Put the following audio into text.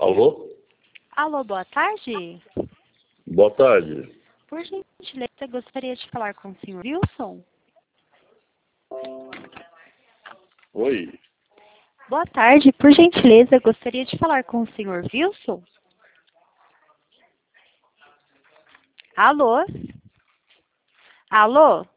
Alô? Alô, boa tarde. Boa tarde. Por gentileza, gostaria de falar com o senhor Wilson. Oi. Boa tarde, por gentileza, gostaria de falar com o senhor Wilson. Alô? Alô?